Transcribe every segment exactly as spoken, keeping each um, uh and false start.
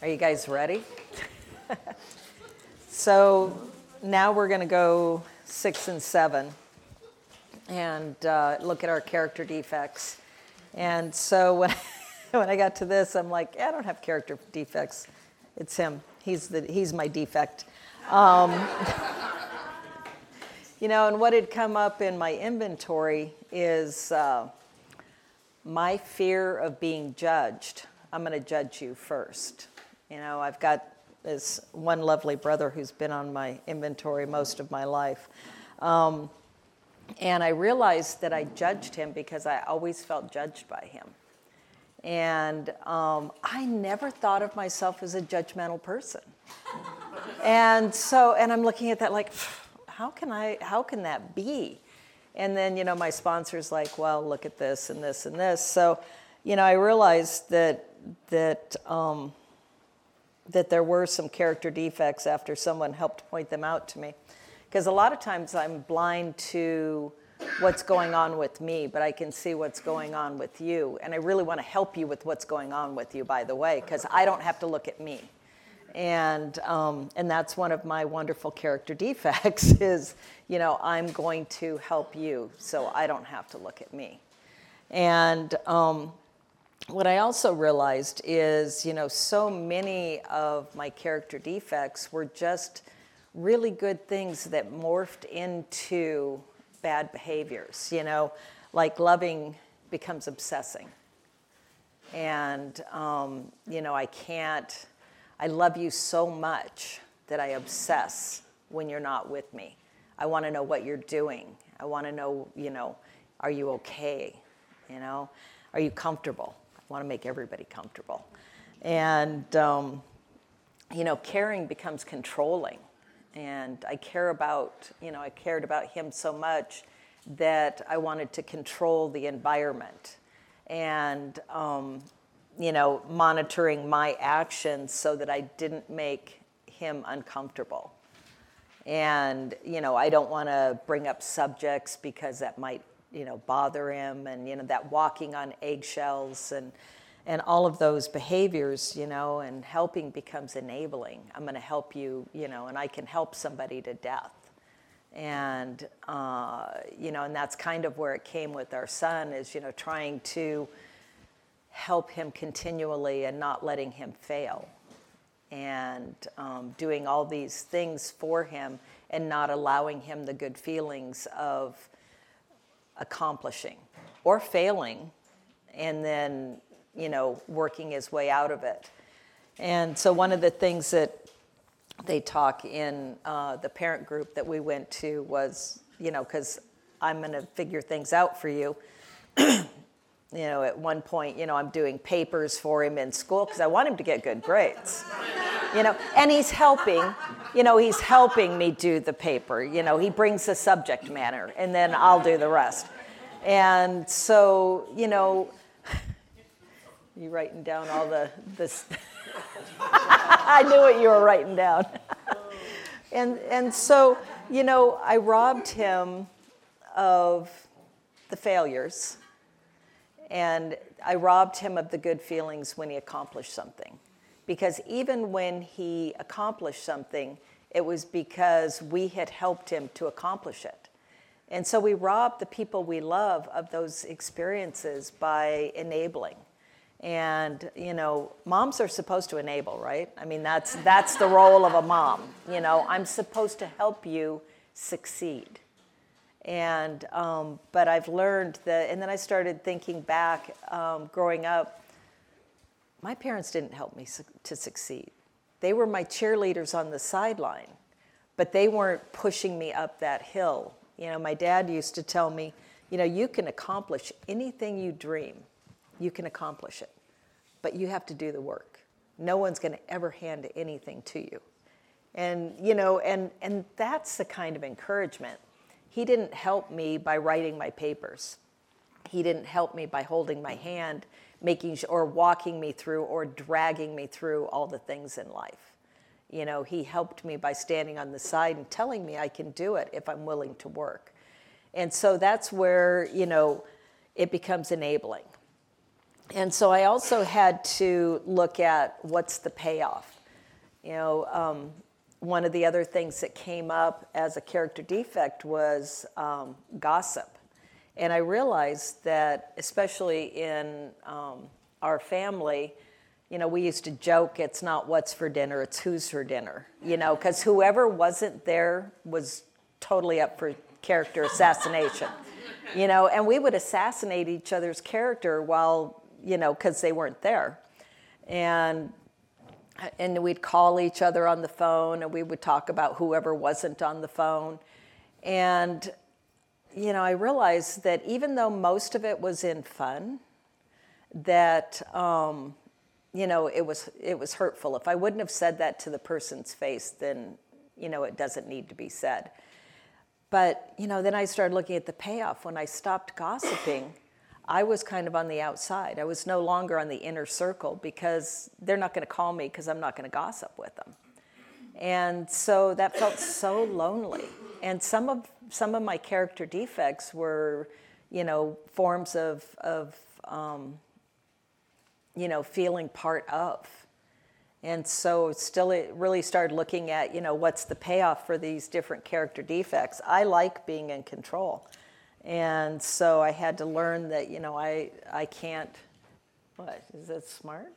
Are you guys ready? So now we're going to go six and seven and uh, look at our character defects. And so when, when I got to this, I'm like, I don't have character defects. It's him. He's, the, he's my defect. Um, you know, and what had come up in my inventory is uh, my fear of being judged. I'm going to judge you first. You know, I've got this one lovely brother who's been on my inventory most of my life. Um, and I realized that I judged him because I always felt judged by him. And um, I never thought of myself as a judgmental person. And so, and I'm looking at that like, how can I, how can that be? And then, you know, my sponsor's like, well, look at this and this and this. So, you know, I realized that, that, um, that there were some character defects after someone helped point them out to me. Because a lot of times I'm blind to what's going on with me, but I can see what's going on with you. And I really want to help you with what's going on with you, by the way, because I don't have to look at me. And um, and that's one of my wonderful character defects is, you know, I'm going to help you so I don't have to look at me. And um, what I also realized is, you know, so many of my character defects were just really good things that morphed into bad behaviors, you know, like loving becomes obsessing. And, um, you know, I can't, I love you so much that I obsess when you're not with me. I want to know what you're doing. I want to know, you know, are you okay? You know, are you comfortable? I want to make everybody comfortable. And, um, you know, caring becomes controlling. And I care about, you know, I cared about him so much that I wanted to control the environment and, um, you know, monitoring my actions so that I didn't make him uncomfortable. And, you know, I don't want to bring up subjects because that might, you know, bother him, and, you know, that walking on eggshells and and all of those behaviors, you know, and helping becomes enabling. I'm going to help you, you know, and I can help somebody to death. And, uh, you know, and that's kind of where it came with our son is, you know, trying to help him continually and not letting him fail. And um, doing all these things for him and not allowing him the good feelings of accomplishing or failing and then, you know, working his way out of it. And so one of the things that they talk in uh, the parent group that we went to was, you know, because I'm going to figure things out for you. You know, at one point, you know, I'm doing papers for him in school because I want him to get good grades. You know, and he's helping, you know, he's helping me do the paper. You know, he brings the subject matter, and then I'll do the rest. And so, you know, you writing down all the, this, I knew what you were writing down. and and so, you know, I robbed him of the failures, and I robbed him of the good feelings when he accomplished something. Because even when he accomplished something, it was because we had helped him to accomplish it. And so we robbed the people we love of those experiences by enabling. And, you know, moms are supposed to enable, right? I mean, that's that's the role of a mom. You know, I'm supposed to help you succeed. And, um, but I've learned that, and then I started thinking back, um, growing up, my parents didn't help me su- to succeed. They were my cheerleaders on the sideline, but they weren't pushing me up that hill. You know, my dad used to tell me, you know, you can accomplish anything you dream. You can accomplish it, but you have to do the work. No one's going to ever hand anything to you. And, you know, and, and that's the kind of encouragement. He didn't help me by writing my papers. He didn't help me by holding my hand, making sure, or walking me through or dragging me through all the things in life. You know, he helped me by standing on the side and telling me I can do it if I'm willing to work. And so that's where, you know, it becomes enabling. And so I also had to look at what's the payoff. You know, um, one of the other things that came up as a character defect was um, gossip. And I realized that, especially in um, our family, you know, we used to joke, it's not what's for dinner, it's who's for dinner. You know, because whoever wasn't there was totally up for character assassination. You know, and we would assassinate each other's character while, you know, because they weren't there. And and we'd call each other on the phone, and we would talk about whoever wasn't on the phone. And you know, I realized that even though most of it was in fun, that, um, you know, it was it was hurtful. If I wouldn't have said that to the person's face, then, you know, it doesn't need to be said. But, you know, then I started looking at the payoff. When I stopped gossiping, I was kind of on the outside. I was no longer on the inner circle because they're not going to call me because I'm not going to gossip with them. And so that felt so lonely. And some of some of my character defects were, you know, forms of of um, you know, feeling part of. And so still it really started looking at, you know, what's the payoff for these different character defects. I like being in control. And so I had to learn that, you know, I I can't, what, is that smart?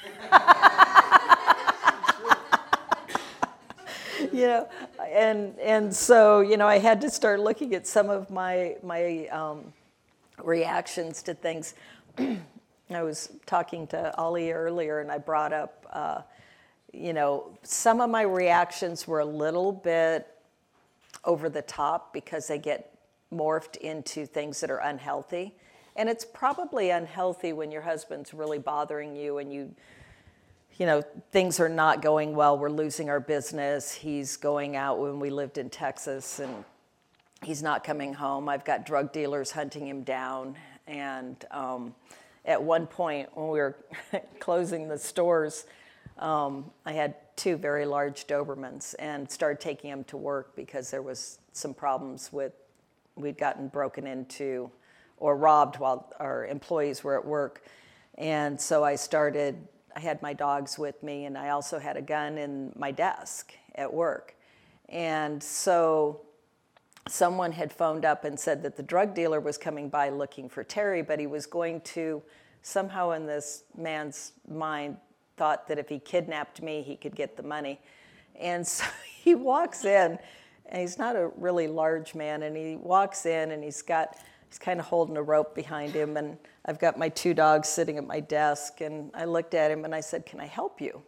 You know, and and so, you know, I had to start looking at some of my my um, reactions to things. I was talking to Ollie earlier, and I brought up, uh, you know, some of my reactions were a little bit over the top because they get morphed into things that are unhealthy. And it's probably unhealthy when your husband's really bothering you and you, you know, things are not going well. We're losing our business. He's going out when we lived in Texas, and he's not coming home. I've got drug dealers hunting him down. And um, at one point, when we were closing the stores, um, I had two very large Dobermans and started taking them to work because there was some problems with, we'd gotten broken into or robbed while our employees were at work. And so I started, I had my dogs with me, and I also had a gun in my desk at work. And so someone had phoned up and said that the drug dealer was coming by looking for Terry, but he was going to, somehow in this man's mind, thought that if he kidnapped me, he could get the money. And so he walks in, and he's not a really large man, and he walks in, and he's got, he's kind of holding a rope behind him, and I've got my two dogs sitting at my desk, and I looked at him, and I said, "Can I help you?"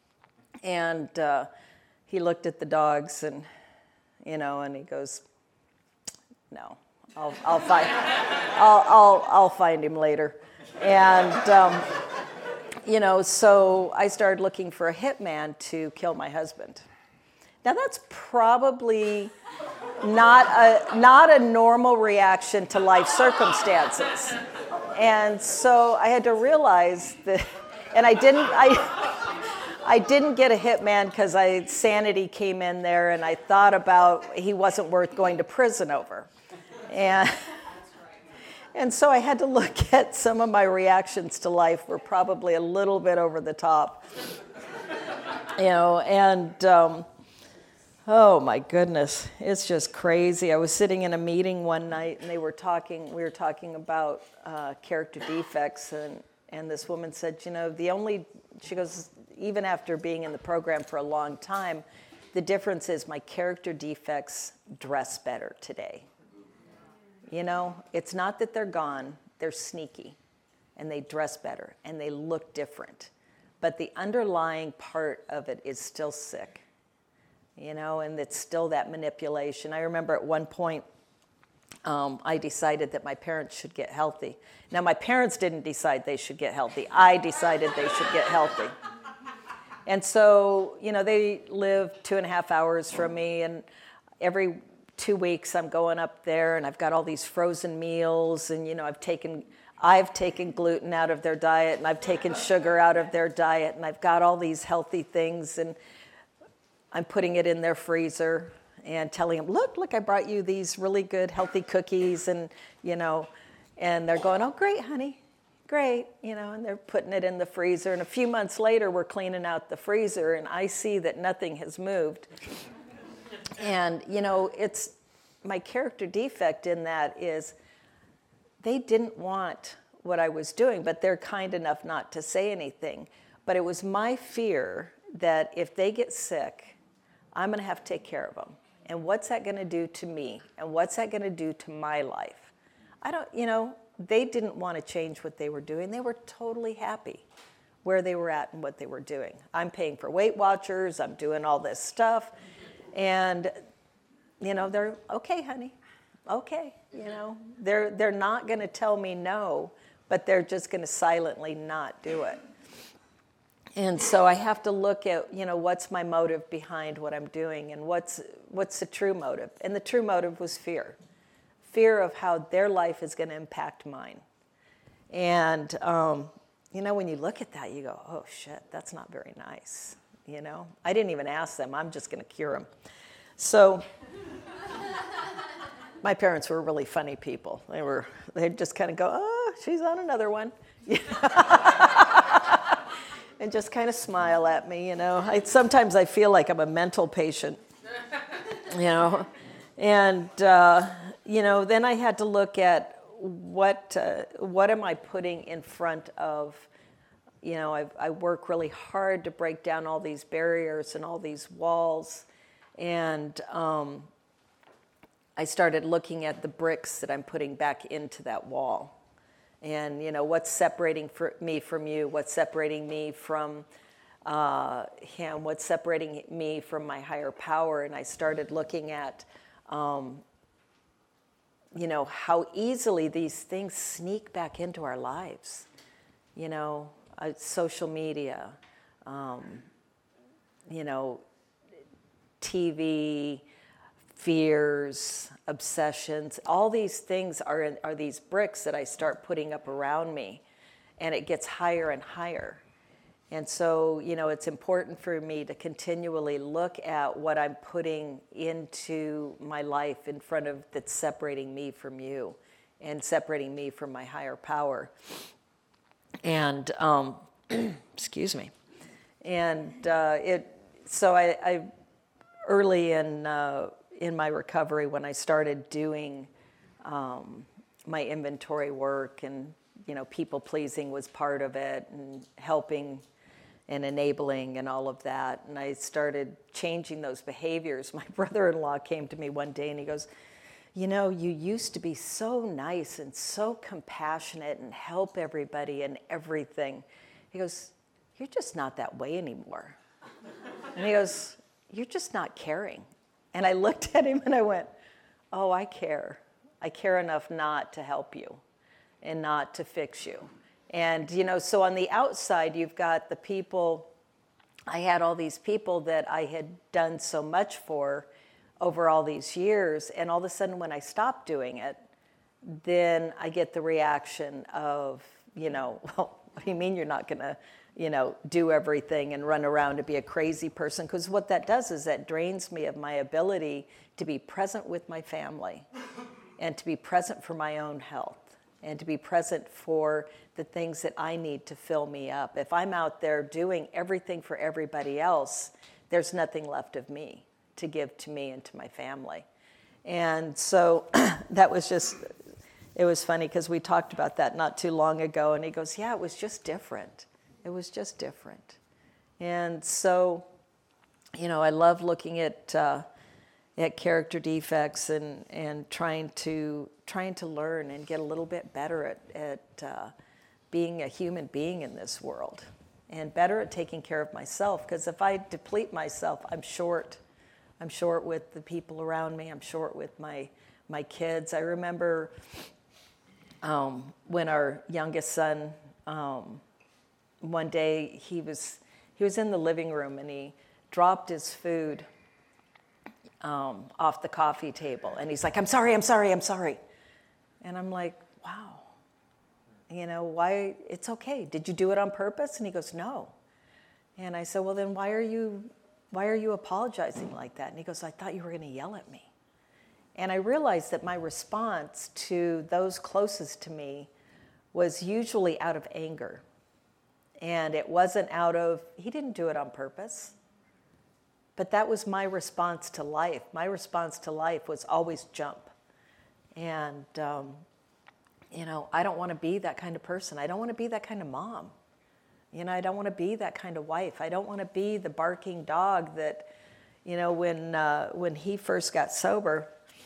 And uh, he looked at the dogs, and, you know, and he goes, "No, I'll, I'll find, I'll, I'll, I'll find him later." And, um, you know, so I started looking for a hitman to kill my husband. Now that's probably not a not a normal reaction to life circumstances, and so I had to realize that, and I didn't I I didn't get a hitman because I sanity came in there, and I thought about he wasn't worth going to prison over, and. And so I had to look at some of my reactions to life were probably a little bit over the top, you know, and um, oh my goodness, it's just crazy. I was sitting in a meeting one night, and they were talking, we were talking about uh, character defects, and, and this woman said, you know, the only, she goes, even after being in the program for a long time, the difference is my character defects dress better today. You know, it's not that they're gone, they're sneaky, and they dress better, and they look different. But the underlying part of it is still sick, you know, and it's still that manipulation. I remember at one point, um, I decided that my parents should get healthy. Now, my parents didn't decide they should get healthy. I decided they should get healthy. And so, you know, they live two and a half hours from me, and every two weeks I'm going up there, and I've got all these frozen meals, and you know I've taken I've taken gluten out of their diet, and I've taken sugar out of their diet, and I've got all these healthy things, and I'm putting it in their freezer and telling them, look, look, I brought you these really good healthy cookies, and you know, and they're going, oh great, honey, great, you know, and they're putting it in the freezer. And a few months later, we're cleaning out the freezer, and I see that nothing has moved. And, you know, it's my character defect in that is they didn't want what I was doing, but they're kind enough not to say anything. But it was my fear that if they get sick, I'm going to have to take care of them. And what's that going to do to me? And what's that going to do to my life? I don't, you know, they didn't want to change what they were doing. They were totally happy where they were at and what they were doing. I'm paying for Weight Watchers. I'm doing all this stuff. And, you know, they're, okay, honey, okay. You know, they're, they're not going to tell me no, but they're just going to silently not do it. And so I have to look at, you know, what's my motive behind what I'm doing and what's what's the true motive. And the true motive was fear. Fear of how their life is going to impact mine. And, um, you know, when you look at that, you go, oh, shit, that's not very nice. You know, I didn't even ask them. I'm just going to cure them. So my parents were really funny people. They were, they'd just kind of go, oh, she's on another one. And just kind of smile at me, you know. I, sometimes I feel like I'm a mental patient, you know. And, uh, you know, then I had to look at what uh, what am I putting in front of, you know, I, I work really hard to break down all these barriers and all these walls. And um, I started looking at the bricks that I'm putting back into that wall. And, you know, what's separating for me from you? What's separating me from uh, him? What's separating me from my higher power? And I started looking at, um, you know, how easily these things sneak back into our lives. You know, uh, social media, um, you know, T V, fears, obsessions, all these things are in, are these bricks that I start putting up around me, and it gets higher and higher. And so, you know, it's important for me to continually look at what I'm putting into my life in front of that's separating me from you and separating me from my higher power. And, um, excuse me. And uh, it, so I, I early in, uh, in my recovery, when I started doing um, my inventory work, and, you know, people pleasing was part of it, and helping and enabling and all of that. And I started changing those behaviors. My brother-in-law came to me one day and he goes, you know, you used to be so nice and so compassionate and help everybody and everything. He goes, you're just not that way anymore. And he goes, you're just not caring. And I looked at him and I went, oh, I care. I care enough not to help you and not to fix you. And, you know, so on the outside, you've got the people, I had all these people that I had done so much for over all these years. And all of a sudden, when I stopped doing it, then I get the reaction of, you know, well, what do you mean you're not going to, you know, do everything and run around to be a crazy person? Because what that does is that drains me of my ability to be present with my family and to be present for my own health and to be present for the things that I need to fill me up. If I'm out there doing everything for everybody else, there's nothing left of me to give to me and to my family. And so that was just, it was funny because we talked about that not too long ago, and he goes, yeah, it was just different. It was just different. And so, you know, I love looking at uh, at character defects and, and trying to trying to learn and get a little bit better at, at uh, being a human being in this world, and better at taking care of myself. Because if I deplete myself, I'm short. I'm short with the people around me. I'm short with my my kids. I remember um, when our youngest son. Um, One day he was he was in the living room and he dropped his food um, off the coffee table, and he's like, I'm sorry, I'm sorry, I'm sorry. And I'm like, wow, you know, why, it's okay. Did you do it on purpose? And he goes, no. And I said, well, then why are you why are you apologizing like that? And he goes, I thought you were going to yell at me. And I realized that my response to those closest to me was usually out of anger. And it wasn't out of, he didn't do it on purpose. But that was my response to life. My response to life was always jump. And, um, you know, I don't want to be that kind of person. I don't want to be that kind of mom. You know, I don't want to be that kind of wife. I don't want to be the barking dog that, you know, when uh, when he first got sober,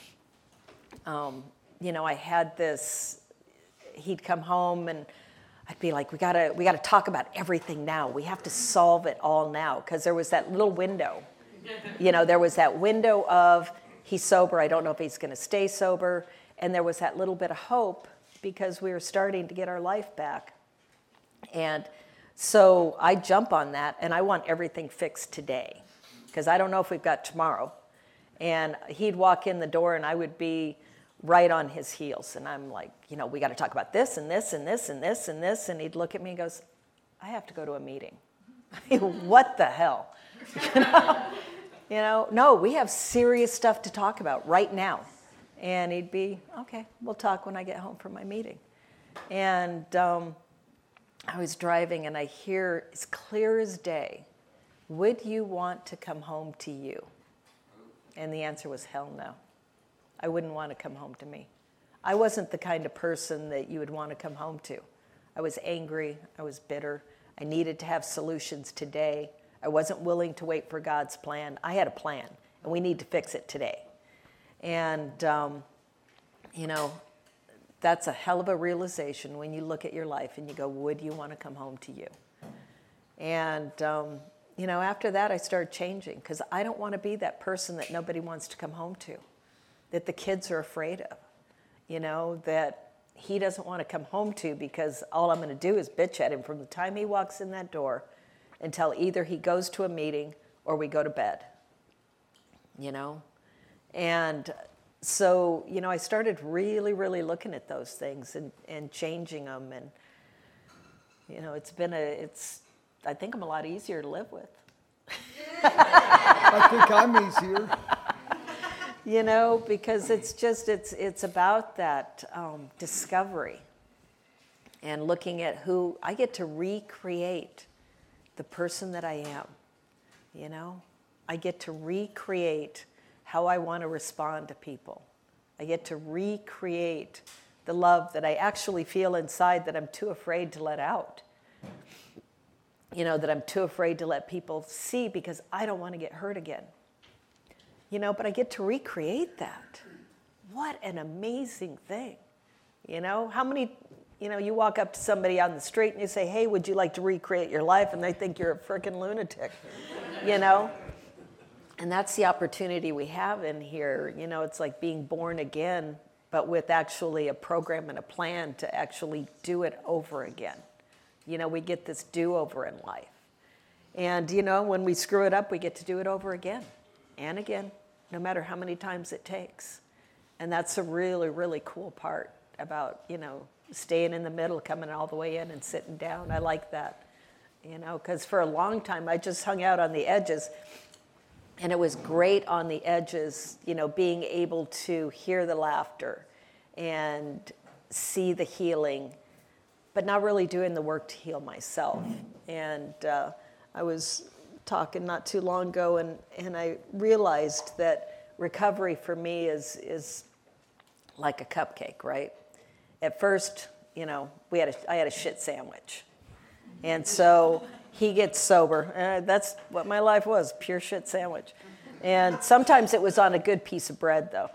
um, you know, I had this, he'd come home and I'd be like, we gotta, we gotta talk about everything now. We have to solve it all now. Because there was that little window. You know, there was that window of, he's sober, I don't know if he's going to stay sober. And there was that little bit of hope because we were starting to get our life back. And so I jump on that, and I want everything fixed today because I don't know if we've got tomorrow. And he'd walk in the door, and I would be right on his heels. And I'm like, you know, we got to talk about this and this and this and this and this. And he'd look at me and goes, I have to go to a meeting. What the hell? You know? You know, no, we have serious stuff to talk about right now. And he'd be, okay, we'll talk when I get home from my meeting. And um, I was driving and I hear as clear as day, would you want to come home to you? And the answer was hell no. I wouldn't want to come home to me. I wasn't the kind of person that you would want to come home to. I was angry, I was bitter, I needed to have solutions today. I wasn't willing to wait for God's plan. I had a plan, and we need to fix it today. And, um, you know, that's a hell of a realization when you look at your life and you go, would you want to come home to you? And, um, you know, after that, I started changing because I don't want to be that person that nobody wants to come home to, that the kids are afraid of, you know, that he doesn't want to come home to because all I'm going to do is bitch at him from the time he walks in that door until either he goes to a meeting or we go to bed, you know? And so, you know, I started really, really looking at those things and, and changing them. And, you know, it's been a, it's, I think I'm a lot easier to live with. I think I'm easier. You know, because it's just, it's, it's about that um, discovery and looking at who, I get to recreate the person that I am, you know? I get to recreate how I want to respond to people. I get to recreate the love that I actually feel inside that I'm too afraid to let out. You know, that I'm too afraid to let people see because I don't want to get hurt again. You know, but I get to recreate that. What an amazing thing. You know, how many, you know, you walk up to somebody on the street and you say, hey, would you like to recreate your life? And they think you're a freaking lunatic, you know? And that's the opportunity we have in here. You know, it's like being born again, but with actually a program and a plan to actually do it over again. You know, we get this do-over in life. And, you know, when we screw it up, we get to do it over again and again, no matter how many times it takes. And that's a really, really cool part about, you know, staying in the middle, coming all the way in and sitting down. I like that, you know, because for a long time I just hung out on the edges. And it was great on the edges, you know, being able to hear the laughter and see the healing, but not really doing the work to heal myself. And uh, I was talking not too long ago, and, and I realized that recovery for me is is like a cupcake, right? At first, you know, we had a, I had a shit sandwich. And so he gets sober. And that's what my life was, pure shit sandwich. And sometimes it was on a good piece of bread, though.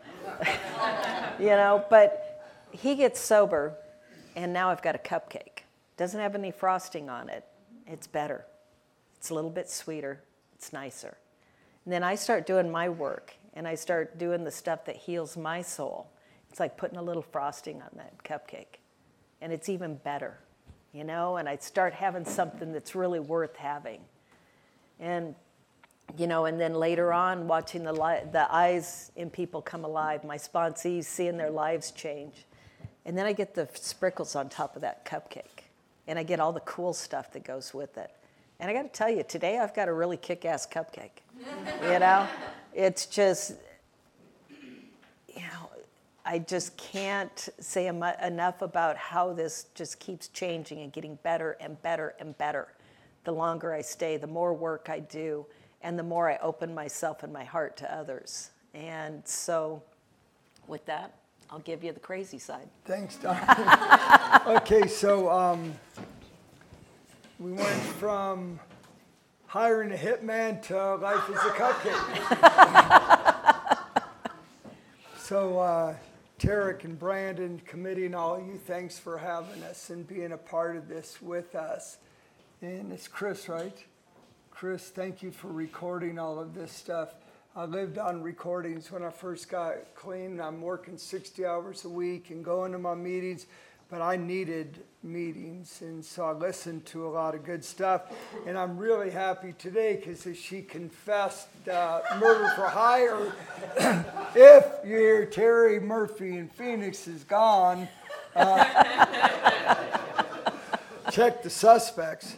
You know, but he gets sober, and now I've got a cupcake. Doesn't have any frosting on it. It's better. It's a little bit sweeter. It's nicer. And then I start doing my work, and I start doing the stuff that heals my soul. It's like putting a little frosting on that cupcake. And it's even better, you know? And I start having something that's really worth having. And, you know, and then later on, watching the, li- the eyes in people come alive, my sponsees seeing their lives change. And then I get the sprinkles on top of that cupcake. And I get all the cool stuff that goes with it. And I got to tell you, today I've got a really kick-ass cupcake. You know? It's just, you know, I just can't say em- enough about how this just keeps changing and getting better and better and better. The longer I stay, the more work I do, and the more I open myself and my heart to others. And so with that, I'll give you the crazy side. Thanks, Don. Okay, so um, we went from hiring a hitman to life is a cupcake. So uh, Tarek and Brandon, committee and all of you, thanks for having us and being a part of this with us. And it's Chris, right? Chris, thank you for recording all of this stuff. I lived on recordings when I first got clean. I'm working sixty hours a week and going to my meetings, but I needed meetings, and so I listened to a lot of good stuff. And I'm really happy today because she confessed uh, murder for hire. If you hear Terry Murphy in Phoenix is gone, uh, check the suspects.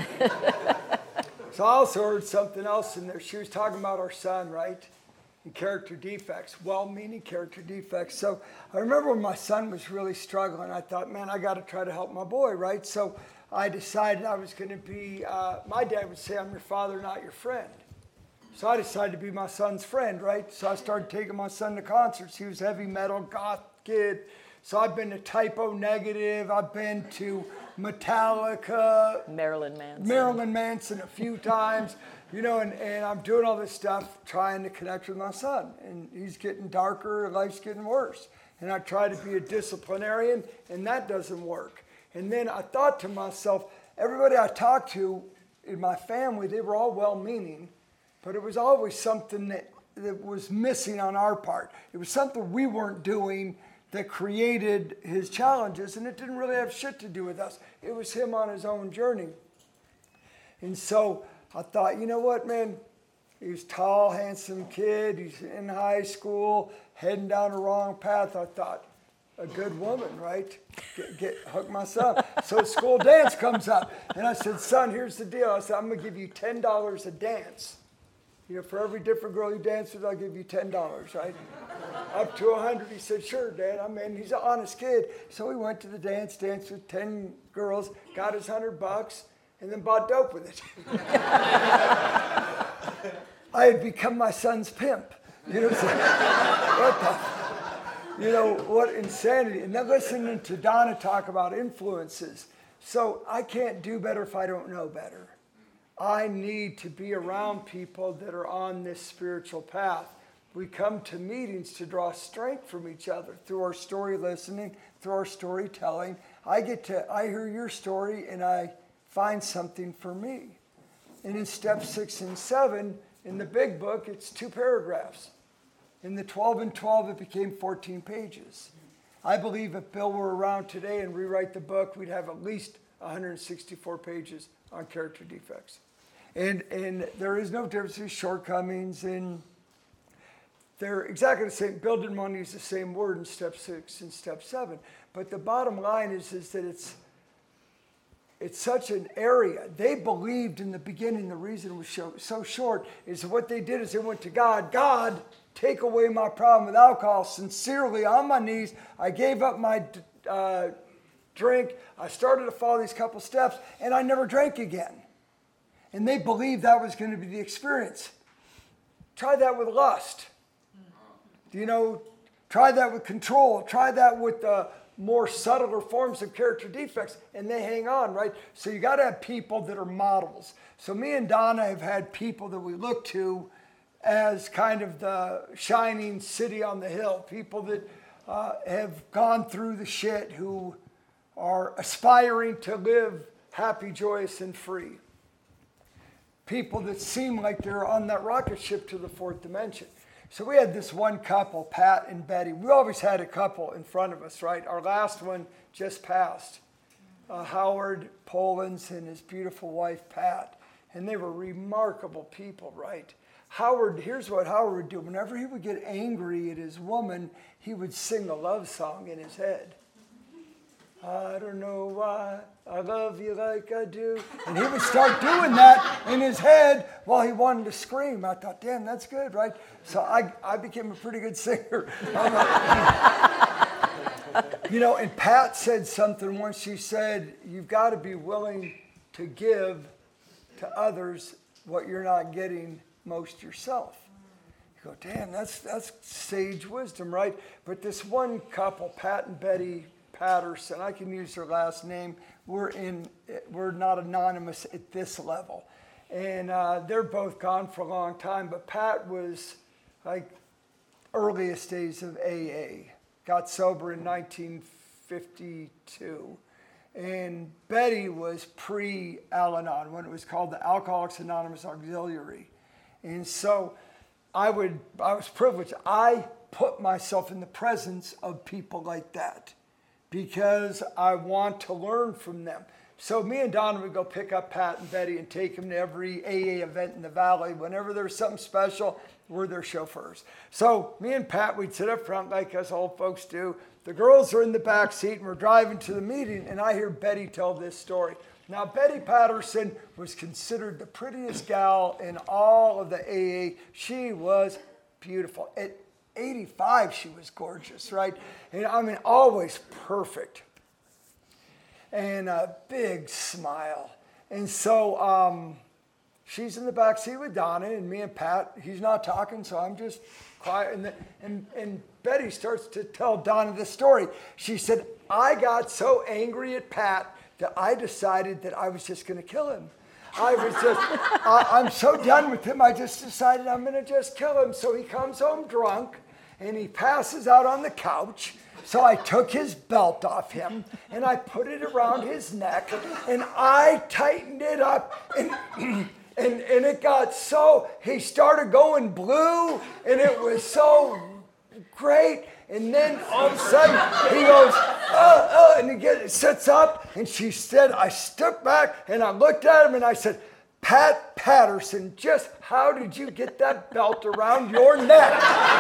So I also heard something else in there. She was talking about our son, right? And character defects, well-meaning character defects. So I remember when my son was really struggling, I thought, man, I got to try to help my boy, right? So I decided I was going to be, uh, my dad would say, I'm your father, not your friend. So I decided to be my son's friend, right? So I started taking my son to concerts. He was a heavy metal, goth kid. So I've been to Type O Negative. I've been to Metallica, Marilyn Manson. Marilyn Manson a few times, you know, and, and I'm doing all this stuff trying to connect with my son. And he's getting darker, life's getting worse. And I try to be a disciplinarian, and that doesn't work. And then I thought to myself, everybody I talked to in my family, they were all well-meaning, but it was always something that, that was missing on our part. It was something we weren't doing that created his challenges, and it didn't really have shit to do with us. It was him on his own journey. And so I thought, you know what, man? He was a tall, handsome kid. He's in high school, heading down the wrong path. I thought, a good woman, right? Get, get hook my son. So school dance comes up, and I said, son, here's the deal. I said, I'm going to give you ten dollars a dance. You know, for every different girl you dance with, I'll give you ten dollars, right? Up to a hundred. He said, sure, Dad. I mean, he's an honest kid. So we went to the dance, danced with ten girls, got his hundred bucks, and then bought dope with it. I had become my son's pimp. You know, so, what the, you know, what insanity. And then listening to Donna talk about influences. So I can't do better if I don't know better. I need to be around people that are on this spiritual path. We come to meetings to draw strength from each other through our story listening, through our storytelling. I get to, I hear your story and I find something for me. And in step six and seven, in the big book, it's two paragraphs. In the twelve and twelve, it became fourteen pages. I believe if Bill were around today and rewrite the book, we'd have at least one hundred sixty-four pages on character defects. And, and there is no difference in shortcomings, and they're exactly the same. Bill didn't want to use the same word in step six and step seven. But the bottom line is, is that it's, it's such an area. They believed in the beginning, the reason it was so, so short is what they did is they went to God. God, take away my problem with alcohol. Sincerely, on my knees, I gave up my uh, drink. I started to follow these couple steps, and I never drank again. And they believed that was going to be the experience. Try that with lust. You know, try that with control. Try that with the more subtler forms of character defects, and they hang on, right? So you got to have people that are models. So me and Donna have had people that we look to as kind of the shining city on the hill, people that uh, have gone through the shit, who are aspiring to live happy, joyous, and free. People that seem like they're on that rocket ship to the fourth dimension. So we had this one couple, Pat and Betty. We always had a couple in front of us, right? Our last one just passed. Uh, Howard Polans and his beautiful wife, Pat. And they were remarkable people, right? Howard, here's what Howard would do. Whenever he would get angry at his woman, he would sing a love song in his head. I don't know why I love you like I do. And he would start doing that in his head while he wanted to scream. I thought, damn, that's good, right? So I, I became a pretty good singer. You know, and Pat said something once. She said, you've got to be willing to give to others what you're not getting most yourself. You go, damn, that's that's sage wisdom, right? But this one couple, Pat and Betty Patterson, I can use their last name. We're in, we're not anonymous at this level. And uh, they're both gone for a long time, but Pat was like earliest days of A A. Got sober in nineteen fifty-two. And Betty was pre-Al-Anon, when it was called the Alcoholics Anonymous Auxiliary. And so I would, I was privileged. I put myself in the presence of people like that because I want to learn from them. So me and Donna would go pick up Pat and Betty and take them to every A A event in the Valley. Whenever there was something special, we're their chauffeurs. So me and Pat, we'd sit up front like us old folks do. The girls are in the back seat and we're driving to the meeting, and I hear Betty tell this story. Now, Betty Patterson was considered the prettiest gal in all of the A A. She was beautiful. At eighty-five, she was gorgeous, right? And I mean, always perfect. And a big smile. And so um, she's in the back seat with Donna and me and Pat. He's not talking, so I'm just quiet. And, the, and, and Betty starts to tell Donna the story. She said, I got so angry at Pat that I decided that I was just going to kill him. I was just, I, I'm so done with him, I just decided I'm going to just kill him. So he comes home drunk and he passes out on the couch. So I took his belt off him and I put it around his neck and I tightened it up and, and, and it got so, he started going blue and it was so great. And then all of a sudden he goes, uh, uh, and he gets, sits up and she said, I stood back and I looked at him and I said, Pat Patterson, just how did you get that belt around your neck?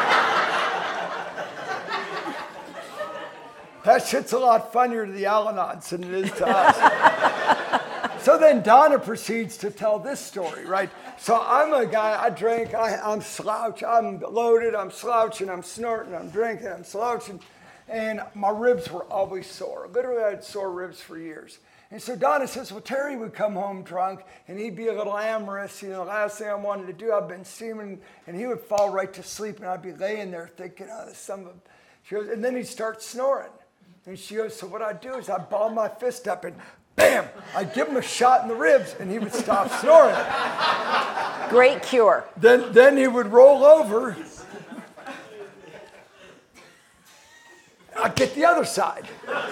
That shit's a lot funnier to the Al-Anons than it is to us. So then Donna proceeds to tell this story, right? So I'm a guy, I drink, I, I'm slouch, I'm loaded, I'm slouching, I'm snorting, I'm drinking, I'm slouching. And my ribs were always sore. Literally, I had sore ribs for years. And so Donna says, well, Terry would come home drunk and he'd be a little amorous. You know, the last thing I wanted to do, I've been steaming, and he would fall right to sleep and I'd be laying there thinking, oh, this son of a... She goes, and then he'd start snoring. And she goes, so what I'd do is I'd ball my fist up and bam, I'd give him a shot in the ribs and he would stop snoring. Great cure. Then, then he would roll over. I'd get the other side.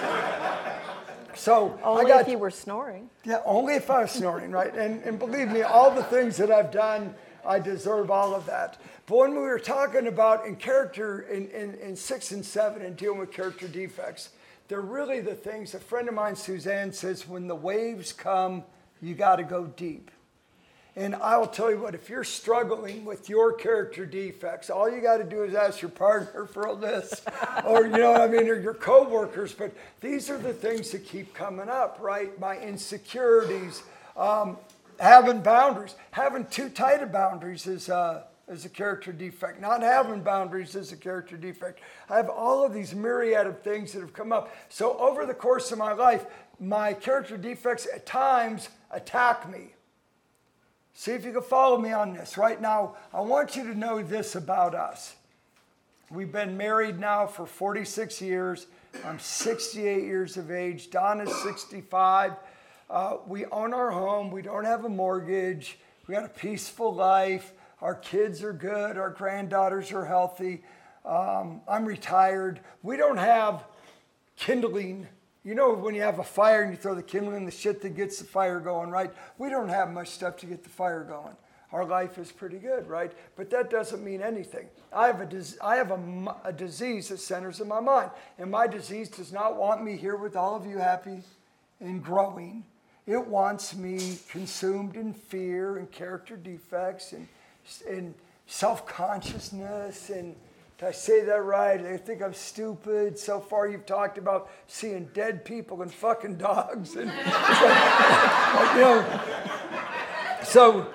So only I got, if you were snoring. Yeah, only if I was snoring, right? And, and believe me, all the things that I've done, I deserve all of that. But when we were talking about in character, in, in, in six and seven and dealing with character defects, they're really the things, a friend of mine, Suzanne, says, when the waves come, you got to go deep. And I will tell you what, if you're struggling with your character defects, all you got to do is ask your partner for a list, or, you know what I mean, or your coworkers. But these are the things that keep coming up, right? My insecurities, um, having boundaries, having too tight of boundaries is uh, is a character defect. Not having boundaries is a character defect. I have all of these myriad of things that have come up. So over the course of my life, my character defects at times attack me. See if you can follow me on this. Right now, I want you to know this about us. We've been married now for forty-six years. I'm sixty-eight years of age. Donna's sixty-five. Uh, we own our home. We don't have a mortgage. We got a peaceful life. Our kids are good. Our granddaughters are healthy. Um, I'm retired. We don't have kindling. You know when you have a fire and you throw the kindling, the shit that gets the fire going, right? We don't have much stuff to get the fire going. Our life is pretty good, right? But that doesn't mean anything. I have a, dis- I have a, a disease that centers in my mind. And my disease does not want me here with all of you happy and growing. It wants me consumed in fear and character defects and, and self-consciousness. And did I say that right? I think I'm stupid. So far you've talked about seeing dead people and fucking dogs. And, you know, so,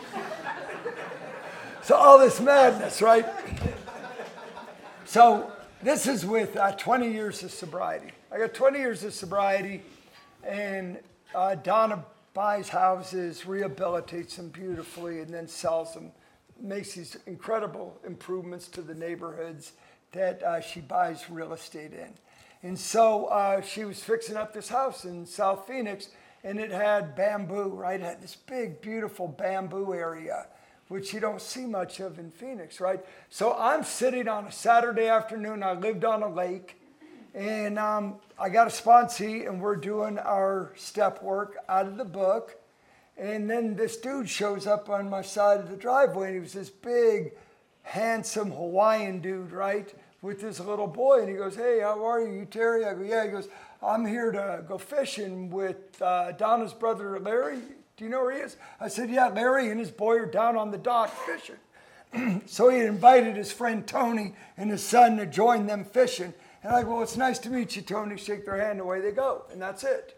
so all this madness, right? So this is with uh, twenty years of sobriety. I got twenty years of sobriety, and uh, Donna buys houses, rehabilitates them beautifully, and then sells them. Makes these incredible improvements to the neighborhoods that uh, she buys real estate in. And so uh, she was fixing up this house in South Phoenix, and it had bamboo, right? It had this big, beautiful bamboo area, which you don't see much of in Phoenix, right? So I'm sitting on a Saturday afternoon. I lived on a lake, and um, I got a sponsee, and we're doing our step work out of the book. And then this dude shows up on my side of the driveway, and he was this big, handsome Hawaiian dude, right, with this little boy. And he goes, "Hey, how are you? You Terry?" I go, "Yeah." He goes, "I'm here to go fishing with uh, Donna's brother, Larry. Do you know where he is?" I said, "Yeah, Larry and his boy are down on the dock fishing." So he invited his friend Tony and his son to join them fishing. And I go, "Well, it's nice to meet you, Tony." Shake their hand, away they go. And that's it.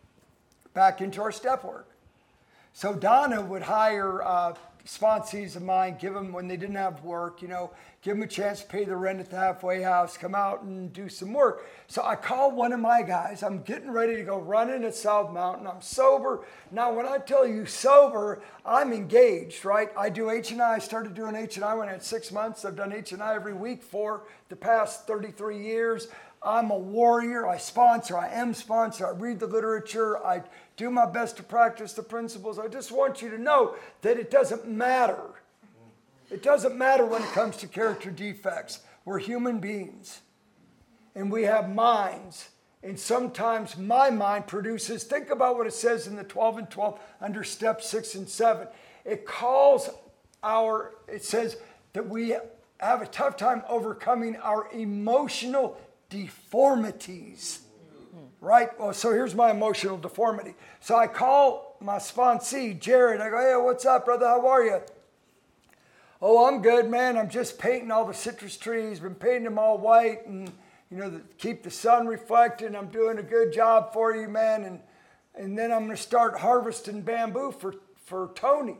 Back into our step work. So Donna would hire uh, sponsees of mine, give them, when they didn't have work, you know, give them a chance to pay the rent at the halfway house, come out and do some work. So I called one of my guys. I'm getting ready to go running at South Mountain. I'm sober. Now, when I tell you sober, I'm engaged, right? I do H and I. I started doing H and I when I had six months. I've done H and I every week for the past thirty-three years. I'm a warrior. I sponsor. I am sponsor. I read the literature. I do my best to practice the principles. I just want you to know that it doesn't matter. It doesn't matter when it comes to character defects. We're human beings. And we have minds. And sometimes my mind produces, think about what it says in the twelve and twelve under step six and seven. It calls our, it says that we have a tough time overcoming our emotional deformities. Right? Well, so here's my emotional deformity. So I call my sponsee, Jared. I go, "Hey, what's up, brother? How are you?" "Oh, I'm good, man. I'm just painting all the citrus trees. Been painting them all white and, you know, the, keep the sun reflecting. I'm doing a good job for you, man. And and then I'm going to start harvesting bamboo for, for Tony."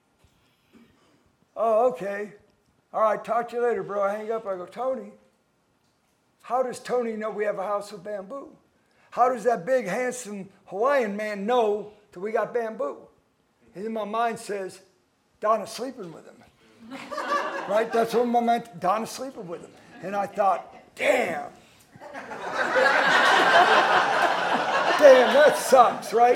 "Oh, okay. All right, talk to you later, bro." I hang up. I go, "Tony, how does Tony know we have a house with bamboo? How does that big, handsome Hawaiian man know that we got bamboo?" And then my mind says, "Donna's sleeping with him." Right? That's what my mind, Donna's sleeping with him. And I thought, damn. Damn, that sucks, right?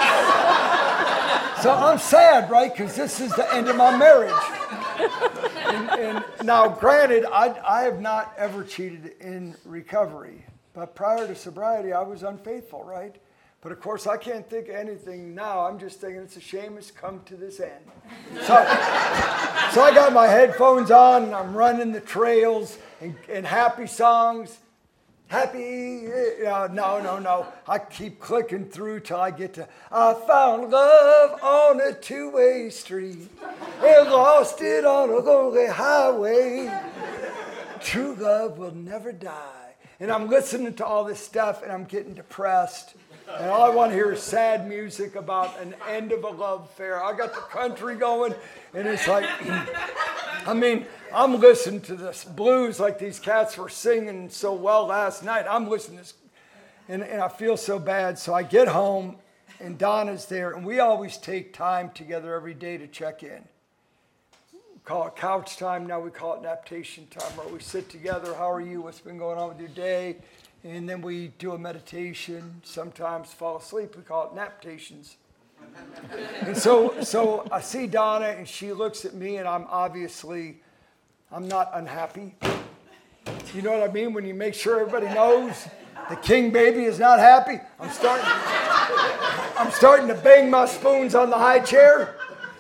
So I'm sad, right? Because this is the end of my marriage. And, and now, granted, I, I have not ever cheated in recovery. But prior to sobriety, I was unfaithful, right? But of course, I can't think of anything now. I'm just thinking it's a shame it's come to this end. So, so I got my headphones on, and I'm running the trails and, and happy songs. Happy, uh, no, no, no. I keep clicking through till I get to, "I found love on a two-way street and lost it on a lonely highway. True love will never die." And I'm listening to all this stuff, and I'm getting depressed. And all I want to hear is sad music about an end of a love affair. I got the country going, and it's like, I mean, I'm listening to this blues like these cats were singing so well last night. I'm listening to this, and, and I feel so bad. So I get home, and Donna's there, and we always take time together every day to check in. Call it couch time. Now we call it naptation time, where we sit together. How are you? What's been going on with your day? And then we do a meditation. Sometimes fall asleep. We call it naptations. And so, so I see Donna, and she looks at me, and I'm obviously, I'm not unhappy. You know what I mean? When you make sure everybody knows the king baby is not happy. I'm starting, I'm starting to bang my spoons on the high chair.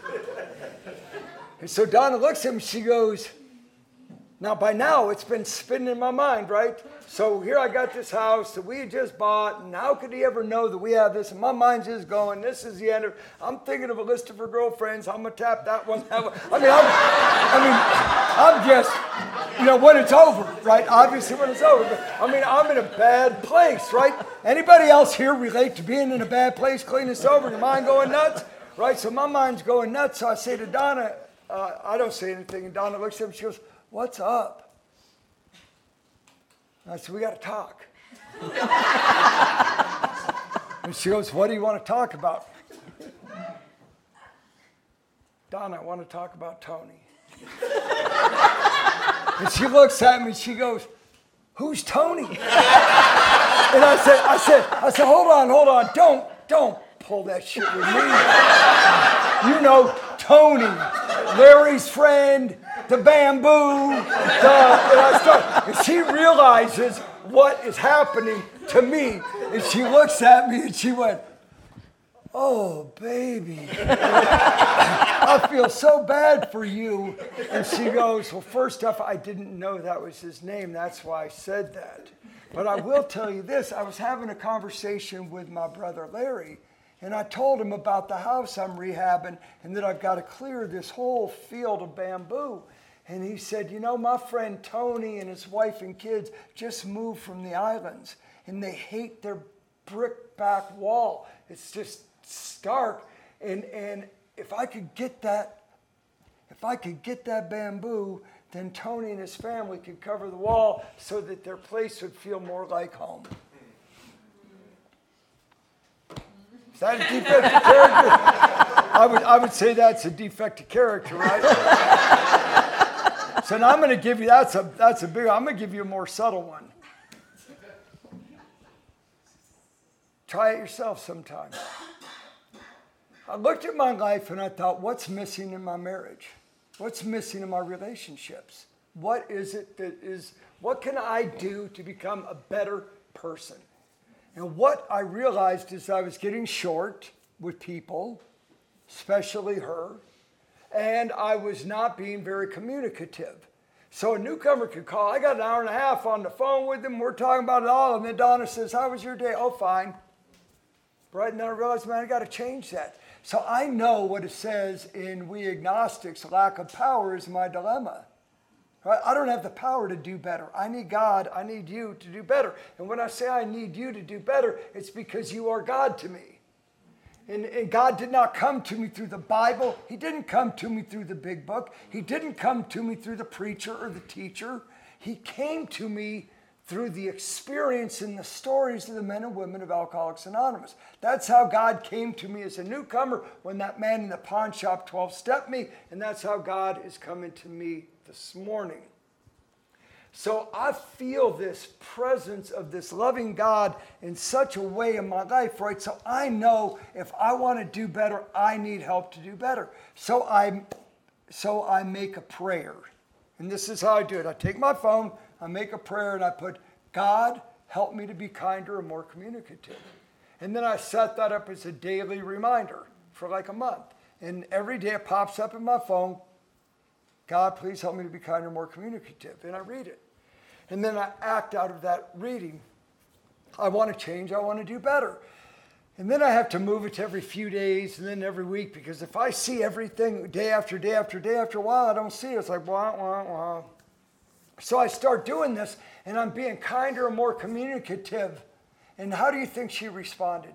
And so Donna looks at him, she goes, now by now it's been spinning in my mind, right? So here I got this house that we had just bought, and how could he ever know that we have this? And my mind's just going, this is the end of, I'm thinking of a list of her girlfriends, I'm gonna tap that one, that one. I mean, I'm, I mean, I'm just, you know, when it's over, right? Obviously when it's over, but I mean, I'm in a bad place, right? Anybody else here relate to being in a bad place, clean and sober, your mind going nuts, right? So my mind's going nuts, so I say to Donna, Uh, I don't say anything, and Donna looks at him, she goes, what's up? I said, we got to talk. And she goes, what do you want to talk about? Don, I want to talk about Tony. And she looks at me and she goes, who's Tony? And I said, I said, I said, hold on, hold on. Don't, don't pull that shit with me. You know, Tony, Larry's friend, the bamboo. The, and, I start, and she realizes what is happening to me. And she looks at me and she went, oh, baby. I feel so bad for you. And she goes, well, first off, I didn't know that was his name. That's why I said that. But I will tell you this. I was having a conversation with my brother Larry, and I told him about the house I'm rehabbing and that I've got to clear this whole field of bamboo. And he said, you know, my friend Tony and his wife and kids just moved from the islands, and they hate their brick back wall. It's just stark. And, and if I could get that, if I could get that bamboo, then Tony and his family could cover the wall so that their place would feel more like home. Is that a defect of character? I would, I would say that's a defect of character, right? So now I'm going to give you, that's a, that's a big, I'm going to give you a more subtle one. Try it yourself sometime. I looked at my life and I thought, what's missing in my marriage? What's missing in my relationships? What is it that is, what can I do to become a better person? And what I realized is I was getting short with people, especially her, and I was not being very communicative. So a newcomer could call. I got an hour and a half on the phone with them. We're talking about it all. And then Donna says, how was your day? Oh, fine. Right? And then I realized, man, I got to change that. So I know what it says in We Agnostics, lack of power is my dilemma. Right? I don't have the power to do better. I need God. I need you to do better. And when I say I need you to do better, it's because you are God to me. And, and God did not come to me through the Bible. He didn't come to me through the big book. He didn't come to me through the preacher or the teacher. He came to me through the experience and the stories of the men and women of Alcoholics Anonymous. That's how God came to me as a newcomer when that man in the pawn shop twelve-stepped me, and that's how God is coming to me this morning. So I feel this presence of this loving God in such a way in my life, right? So I know if I want to do better, I need help to do better. So I, so I make a prayer. And this is how I do it. I take my phone, I make a prayer, and I put, God, help me to be kinder and more communicative. And then I set that up as a daily reminder for like a month. And every day it pops up in my phone, God, please help me to be kinder and more communicative. And I read it. And then I act out of that reading. I want to change. I want to do better. And then I have to move it to every few days and then every week, because if I see everything day after day after day, after a while, I don't see it. It's like, wah, wah, wah. So I start doing this, and I'm being kinder and more communicative. And how do you think she responded?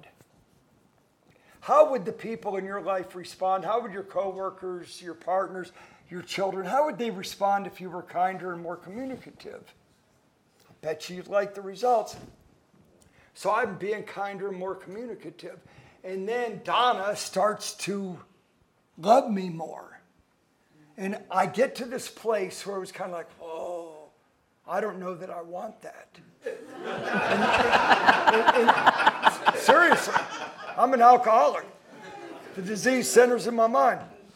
How would the people in your life respond? How would your coworkers, your partners, your children, how would they respond if you were kinder and more communicative? I bet you'd like the results. So I'm being kinder and more communicative. And then Donna starts to love me more. And I get to this place where it was kind of like, whoa, I don't know that I want that. and, and, and, seriously, I'm an alcoholic. The disease centers in my mind.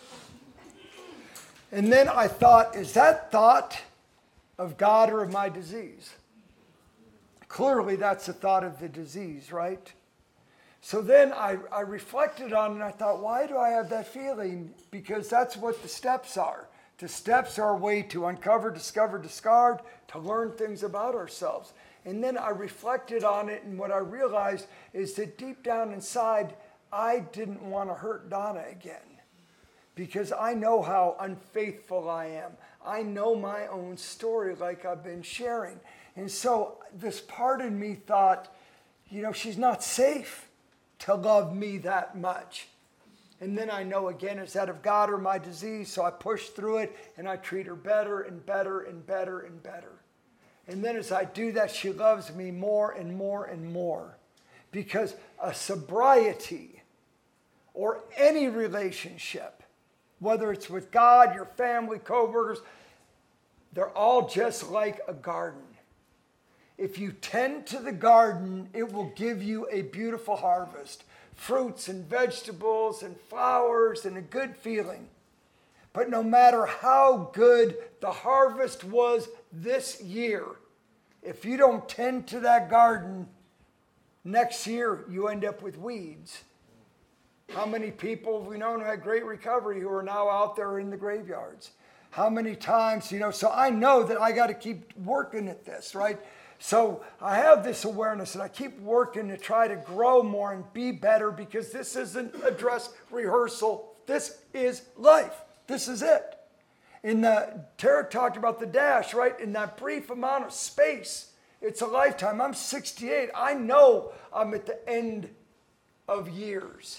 And then I thought, is that thought of God or of my disease? Clearly, that's the thought of the disease, right? So then I, I reflected on it, and I thought, why do I have that feeling? Because that's what the steps are. The steps are a way to uncover, discover, discard, to learn things about ourselves. And then I reflected on it, and what I realized is that deep down inside, I didn't want to hurt Donna again. Because I know how unfaithful I am. I know my own story like I've been sharing. And so this part of me thought, you know, she's not safe to love me that much. And then I know again, is that of God or my disease? So I push through it and I treat her better and better and better and better. And then as I do that, she loves me more and more and more. Because a sobriety or any relationship, whether it's with God, your family, co-workers, they're all just like a garden. If you tend to the garden, it will give you a beautiful harvest. Fruits and vegetables and flowers and a good feeling. But no matter how good the harvest was this year, if you don't tend to that garden, next year you end up with weeds. How many people have we known who had great recovery who are now out there in the graveyards? How many times, you know, so I know that I got to keep working at this, right? So I have this awareness and I keep working to try to grow more and be better because this isn't a dress rehearsal. This is life. This is it. In the, Tarek talked about the dash, right? In that brief amount of space, it's a lifetime. I'm sixty-eight. I know I'm at the end of years.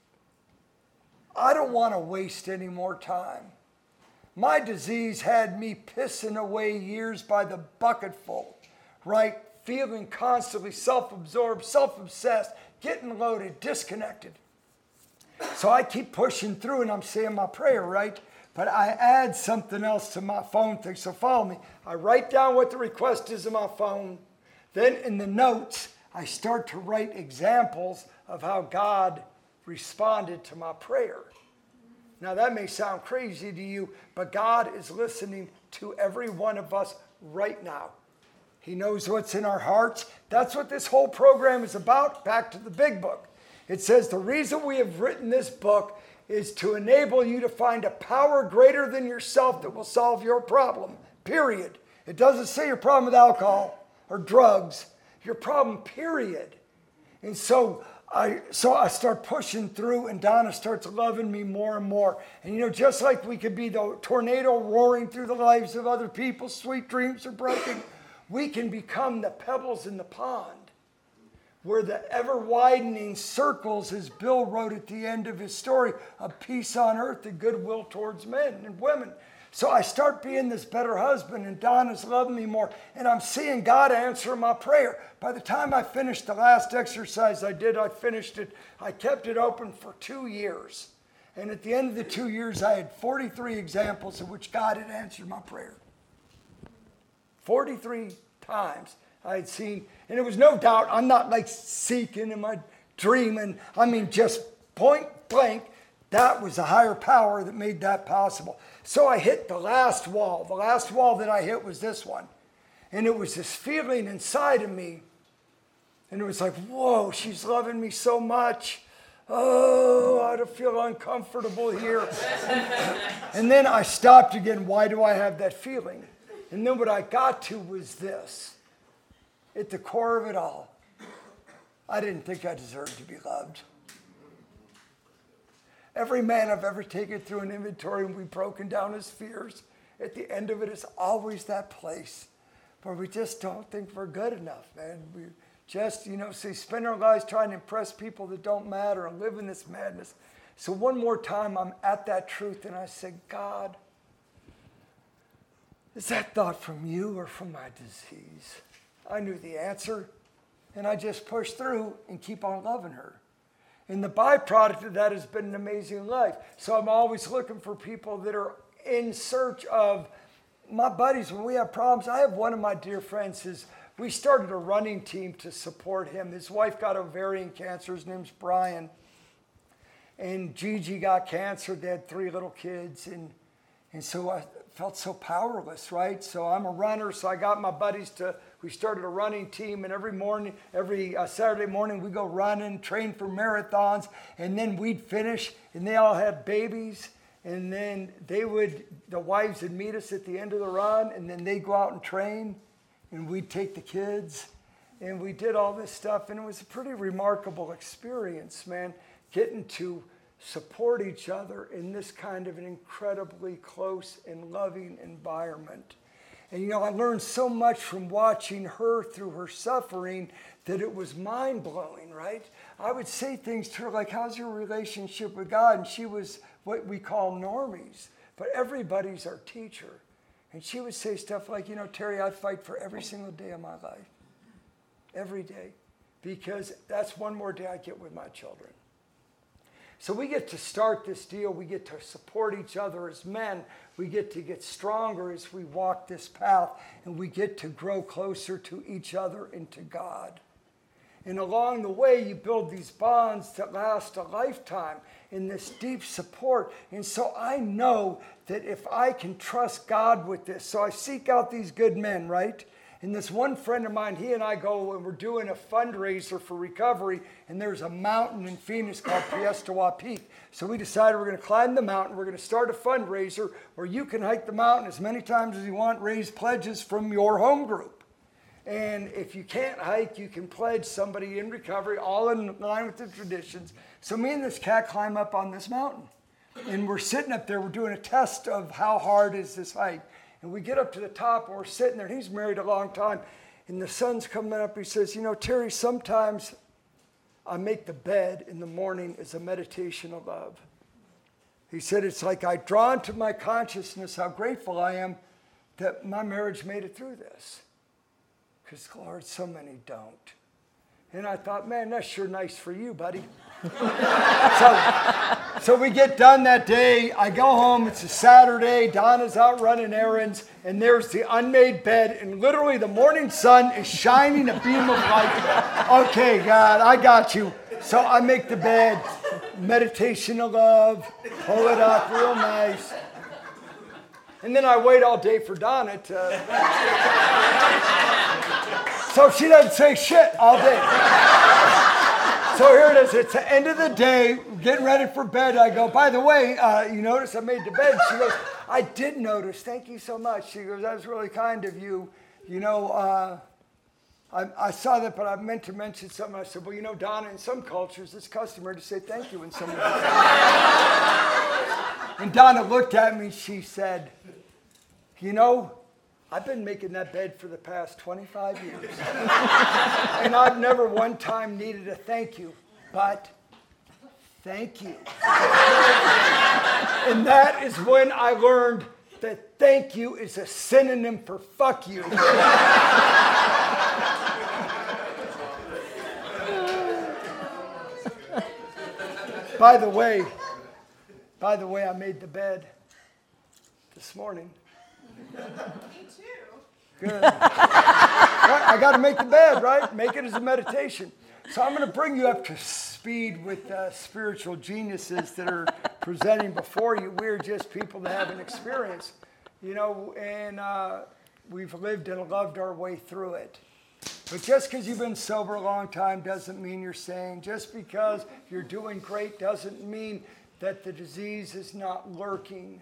I don't want to waste any more time. My disease had me pissing away years by the bucketful, right? Feeling constantly self-absorbed, self-obsessed, getting loaded, disconnected. So I keep pushing through and I'm saying my prayer, right? But I add something else to my phone thing, so follow me. I write down what the request is in my phone. Then in the notes, I start to write examples of how God responded to my prayer. Now that may sound crazy to you, but God is listening to every one of us right now. He knows what's in our hearts. That's what this whole program is about. Back to the big book. It says the reason we have written this book is to enable you to find a power greater than yourself that will solve your problem, period. It doesn't say your problem with alcohol or drugs, your problem, period. And so I, so I start pushing through and Donna starts loving me more and more. And you know, just like we could be the tornado roaring through the lives of other people, sweet dreams are breaking, we can become the pebbles in the pond where the ever-widening circles, as Bill wrote at the end of his story, of peace on earth and goodwill towards men and women. So I start being this better husband, and Donna's loving me more, and I'm seeing God answer my prayer. By the time I finished the last exercise I did, I finished it, I kept it open for two years. And at the end of the two years, I had forty-three examples in which God had answered my prayer. forty-three times. I had seen, and it was no doubt, I'm not like seeking, am I dreaming? I mean, just point blank, that was a higher power that made that possible. So I hit the last wall. The last wall that I hit was this one. And it was this feeling inside of me. And it was like, whoa, she's loving me so much. Oh, I feel uncomfortable here. And then I stopped again. Why do I have that feeling? And then what I got to was this. At the core of it all, I didn't think I deserved to be loved. Every man I've ever taken through an inventory and we've broken down his fears, at the end of it is always that place where we just don't think we're good enough, man. We just, you know, say, spend our lives trying to impress people that don't matter and live in this madness. So one more time, I'm at that truth and I say, God, is that thought from you or from my disease? I knew the answer, and I just pushed through and keep on loving her. And the byproduct of that has been an amazing life. So I'm always looking for people that are in search of my buddies. When we have problems, I have one of my dear friends, his, we started a running team to support him. His wife got ovarian cancer. His name's Brian. And Gigi got cancer. They had three little kids. And, and so I felt so powerless, right? So I'm a runner, so I got my buddies to, we started a running team, and every morning, every uh, Saturday morning, we go running, train for marathons, and then we'd finish, and they all had babies, and then they would, the wives would meet us at the end of the run, and then they'd go out and train, and we'd take the kids, and we did all this stuff, and it was a pretty remarkable experience, man, getting to support each other in this kind of an incredibly close and loving environment. And you know, I learned so much from watching her through her suffering that it was mind-blowing, right? I would say things to her like, how's your relationship with God? And she was what we call normies, but everybody's our teacher. And she would say stuff like, you know, Terry, I fight for every single day of my life. Every day. Because that's one more day I get with my children. So we get to start this deal. We get to support each other as men. We get to get stronger as we walk this path. And we get to grow closer to each other and to God. And along the way, you build these bonds that last a lifetime in this deep support. And so I know that if I can trust God with this, so I seek out these good men, right? And this one friend of mine, he and I go and we're doing a fundraiser for recovery, and there's a mountain in Phoenix called Piestewa Peak. So we decided we're going to climb the mountain. We're going to start a fundraiser where you can hike the mountain as many times as you want, raise pledges from your home group. And if you can't hike, you can pledge somebody in recovery, all in line with the traditions. So me and this cat climb up on this mountain. And we're sitting up there, we're doing a test of how hard is this hike. And we get up to the top and we're sitting there, and he's married a long time. And the sun's coming up, he says, you know, Terry, sometimes I make the bed in the morning as a meditation of love. He said, it's like I draw into my consciousness how grateful I am that my marriage made it through this. Because, Lord, so many don't. And I thought, man, that's sure nice for you, buddy. so, so we get done that day. I go home. It's a Saturday. Donna's out running errands. And there's the unmade bed. And literally the morning sun is shining a beam of light. Okay, God, I got you. So I make the bed. Meditation of love. Pull it up real nice. And then I wait all day for Donna to... So she doesn't say shit all day. So here it is. It's the end of the day, getting ready for bed. I go, by the way, uh, you notice I made the bed? She goes, I did notice. Thank you so much. She goes, that was really kind of you. You know, uh, I, I saw that, but I meant to mention something. I said, well, you know, Donna, in some cultures, it's customary to say thank you when someone does. And Donna looked at me. She said, you know, I've been making that bed for the past twenty-five years. And I've never one time needed a thank you, but thank you. And that is when I learned that thank you is a synonym for fuck you. By the way, by the way, I made the bed this morning. Me too. Good. Right, I got to make the bed, right? Make it as a meditation. So I'm going to bring you up to speed with uh, spiritual geniuses that are presenting before you. We're just people that have an experience, you know, and uh, we've lived and loved our way through it. But just because you've been sober a long time doesn't mean you're sane. Just because you're doing great doesn't mean that the disease is not lurking.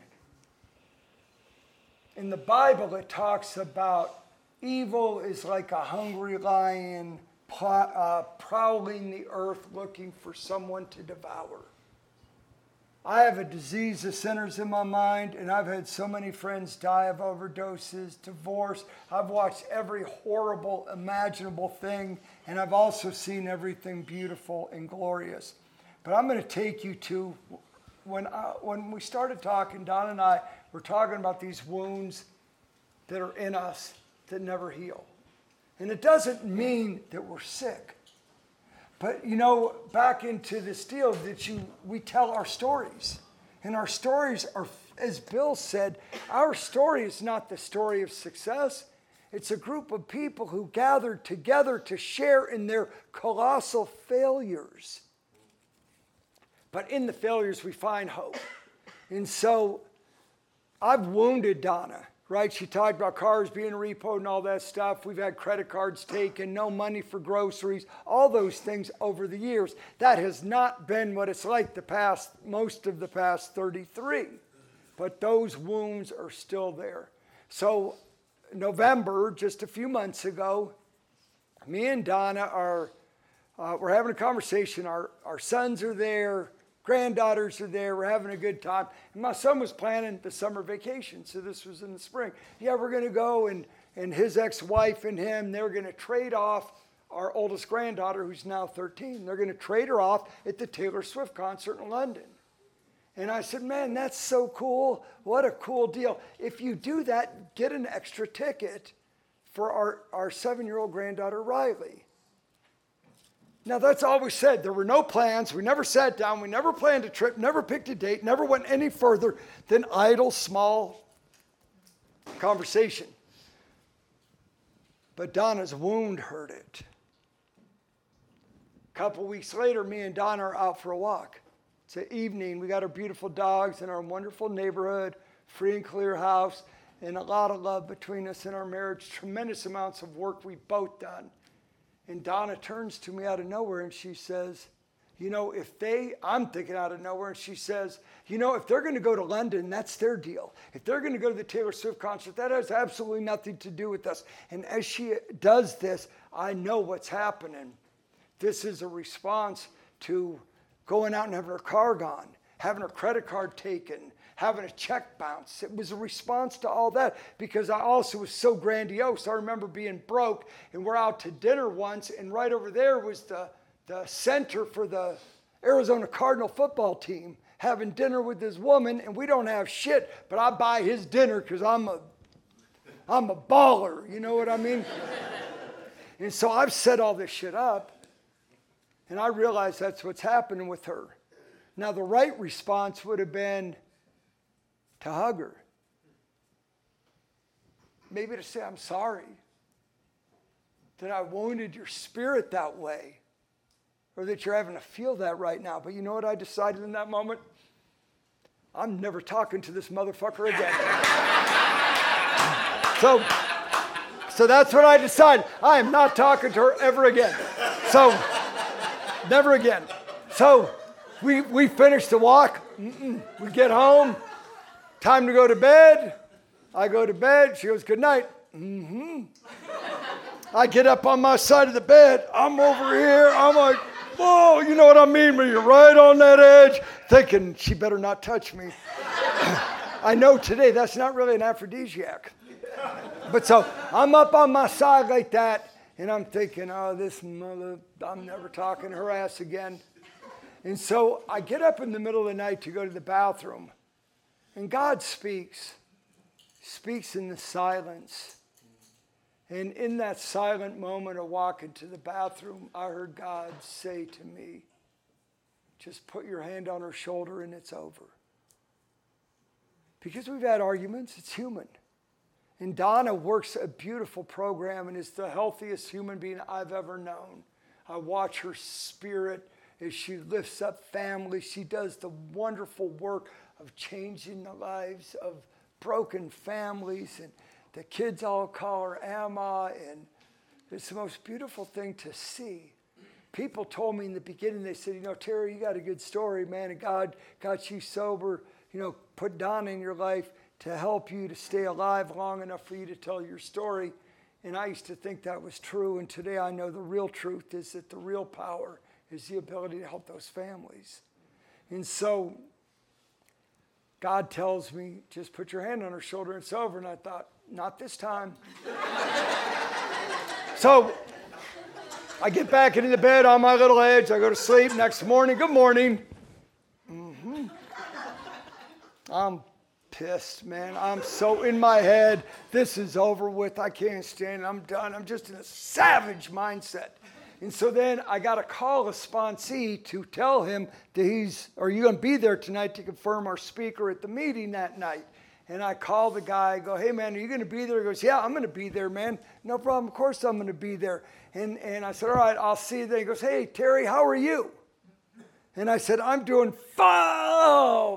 In the Bible, it talks about evil is like a hungry lion pl- uh, prowling the earth looking for someone to devour. I have a disease of sinners in my mind, and I've had so many friends die of overdoses, divorce. I've watched every horrible, imaginable thing, and I've also seen everything beautiful and glorious. But I'm going to take you to, when, I, when we started talking, Don and I were talking about these wounds that are in us that never heal. And it doesn't mean that we're sick. But, you know, back into this deal that you, we tell our stories. And our stories are, as Bill said, our story is not the story of success. It's a group of people who gathered together to share in their colossal failures. But in the failures, we find hope. And so I've wounded Donna, right? She talked about cars being repoed and all that stuff. We've had credit cards taken, no money for groceries, all those things over the years. That has not been what it's like the past, most of the past thirty-three. But those wounds are still there. So November, just a few months ago, me and Donna are, uh, we're having a conversation. Our, our sons are there. Granddaughters are there. We're having a good time. And my son was planning the summer vacation, so this was in the spring. Yeah, we're going to go, and, and his ex-wife and him, they're going to trade off our oldest granddaughter, who's now thirteen. They're going to trade her off at the Taylor Swift concert in London. And I said, man, that's so cool. What a cool deal. If you do that, get an extra ticket for our, our seven-year-old granddaughter, Riley. Now, that's all we said. There were no plans. We never sat down. We never planned a trip, never picked a date, never went any further than idle, small conversation. But Donna's wound hurt it. A couple weeks later, me and Donna are out for a walk. It's an evening. We got our beautiful dogs in our wonderful neighborhood, free and clear house, and a lot of love between us in our marriage, tremendous amounts of work we've both done. And Donna turns to me out of nowhere and she says, you know, if they, I'm thinking out of nowhere, and she says, you know, if they're going to go to London, that's their deal. If they're going to go to the Taylor Swift concert, that has absolutely nothing to do with us. And as she does this, I know what's happening. This is a response to going out and having her car gone, having her credit card taken, having a check bounce. It was a response to all that because I also was so grandiose. I remember being broke and we're out to dinner once, and right over there was the, the center for the Arizona Cardinal football team having dinner with this woman, and we don't have shit, but I buy his dinner because I'm a, I'm a baller, you know what I mean? And so I've set all this shit up, and I realize that's what's happening with her. Now, the right response would have been to hug her. Maybe to say, I'm sorry that I wounded your spirit that way, or that you're having to feel that right now. But you know what I decided in that moment? I'm never talking to this motherfucker again. so, so that's what I decided. I am not talking to her ever again. So, never again. So, we, we finish the walk. Mm-mm. We get home. Time to go to bed. I go to bed. She goes, good night. Mm-hmm. I get up on my side of the bed. I'm over here. I'm like, whoa, you know what I mean? When you're right on that edge, thinking she better not touch me. I know today that's not really an aphrodisiac. But so I'm up on my side like that, and I'm thinking, oh, this mother, I'm never talking to her ass again. And so I get up in the middle of the night to go to the bathroom. And God speaks, speaks in the silence. And in that silent moment of walking to the bathroom, I heard God say to me, just put your hand on her shoulder and it's over. Because we've had arguments, it's human. And Donna works a beautiful program and is the healthiest human being I've ever known. I watch her spirit as she lifts up families. She does the wonderful work of changing the lives of broken families, and the kids all call her Amma, and it's the most beautiful thing to see. People told me in the beginning, they said, you know, Terry, you got a good story, man, and God got you sober, you know, put Donna in your life to help you to stay alive long enough for you to tell your story. And I used to think that was true, and today I know the real truth is that the real power is the ability to help those families. And so God tells me, just put your hand on her shoulder and it's over. And I thought, not this time. So I get back into the bed on my little edge. I go to sleep. Next morning, good morning. Mm-hmm. I'm pissed, man. I'm so in my head. This is over with. I can't stand it. I'm done. I'm just in a savage mindset. And so then I got to call a sponsee to tell him that he's, are you going to be there tonight to confirm our speaker at the meeting that night? And I call the guy, I go, hey man, are you going to be there? He goes, yeah, I'm going to be there, man. No problem. Of course I'm going to be there. And, and I said, all right, I'll see you then. He goes, hey, Terry, how are you? And I said, I'm doing fine.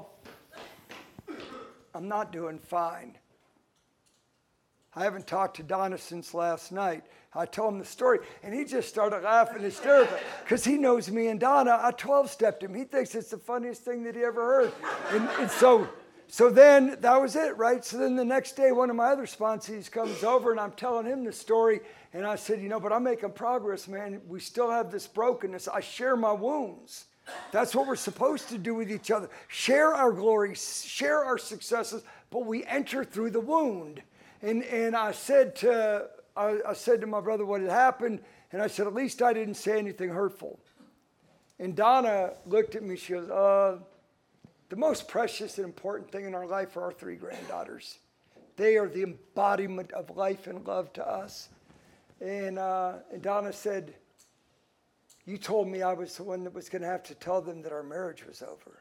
I'm not doing fine. I haven't talked to Donna since last night. I told him the story, and he just started laughing hysterically because he knows me and Donna. I twelve-stepped him. He thinks it's the funniest thing that he ever heard. And, and so, so then that was it, right? So then the next day, one of my other sponsees comes over, and I'm telling him the story. And I said, you know, but I'm making progress, man. We still have this brokenness. I share my wounds. That's what we're supposed to do with each other. Share our glory, share our successes, but we enter through the wound. And and I said to I, I said to my brother what had happened, and I said, at least I didn't say anything hurtful. And Donna looked at me, she goes, uh, The most precious and important thing in our life are our three granddaughters. They are the embodiment of life and love to us. And, uh, and Donna said, you told me I was the one that was going to have to tell them that our marriage was over.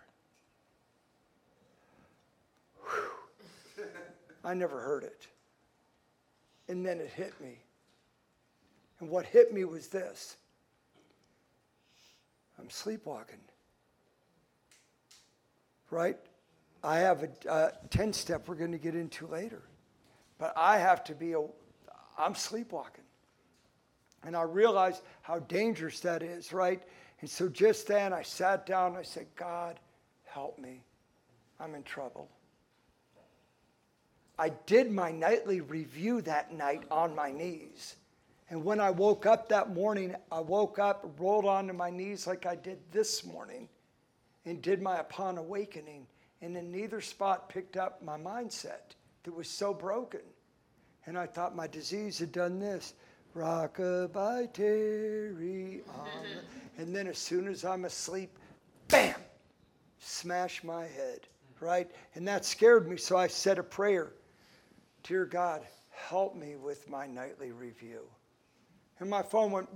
Whew. I never heard it. And then it hit me. And what hit me was this. I'm sleepwalking. Right? I have a uh, ten-step we're going to get into later. But I have to be, a, I'm sleepwalking. And I realized how dangerous that is, right? And so just then I sat down and I said, God, help me. I'm in trouble. I did my nightly review that night on my knees. And when I woke up that morning, I woke up, rolled onto my knees like I did this morning, and did my upon awakening. And in neither spot picked up my mindset that was so broken. And I thought my disease had done this. Rock-a-bye, Terry on. And then as soon as I'm asleep, bam, smash my head, right? And that scared me, so I said a prayer. Dear God, help me with my nightly review. And my phone went,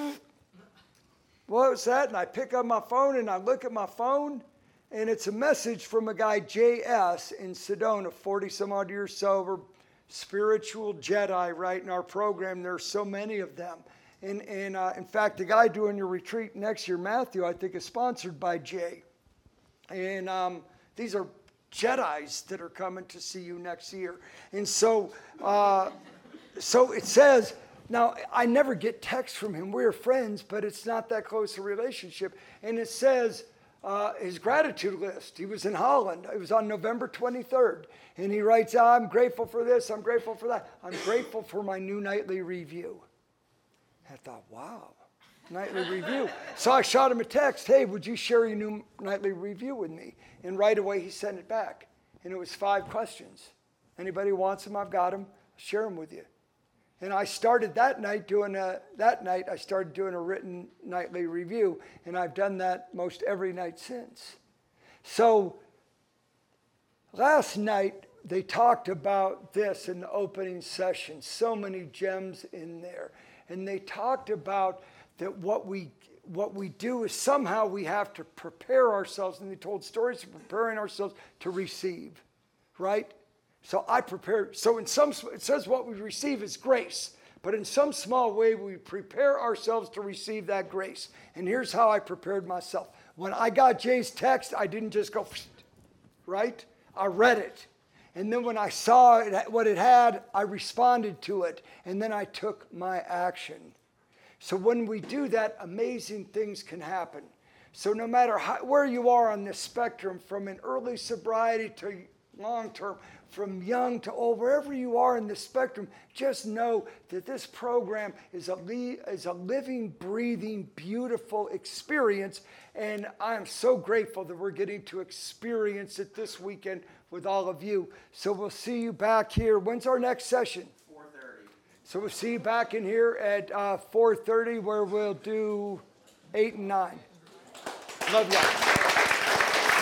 what was that? And I pick up my phone and I look at my phone, and it's a message from a guy, J S, in Sedona, forty some odd years sober, spiritual Jedi, right, in our program. There are so many of them. And, and uh, in fact, the guy doing your retreat next year, Matthew, I think is sponsored by Jay. And um, these are Jedis that are coming to see you next year. And so, uh, so it says, now I never get text from him. We're friends, but it's not that close a relationship. And it says, Uh, his gratitude list. He was in Holland. It was on November twenty-third. And he writes, oh, I'm grateful for this. I'm grateful for that. I'm grateful for my new nightly review. I thought, wow, nightly review. So I shot him a text. Hey, would you share your new nightly review with me? And right away he sent it back. And it was five questions. Anybody wants them? I've got them. I'll share them with you. And I started that night doing a, that night I started doing a written nightly review, and I've done that most every night since. So last night they talked about this in the opening session, so many gems in there. And they talked about that what we what we do is somehow we have to prepare ourselves, and they told stories of preparing ourselves to receive, right? So I prepare, so in some, it says what we receive is grace, but in some small way we prepare ourselves to receive that grace. And here's how I prepared myself. When I got Jay's text, I didn't just go, right? I read it. And then when I saw it, what it had, I responded to it. And then I took my action. So when we do that, amazing things can happen. So no matter how, where you are on this spectrum, from an early sobriety to long term, from young to old, wherever you are in the spectrum, just know that this program is a, li- is a living, breathing, beautiful experience. And I'm so grateful that we're getting to experience it this weekend with all of you. So we'll see you back here. When's our next session? four thirty. So we'll see you back in here at uh, four thirty, where we'll do eight and nine. Love you.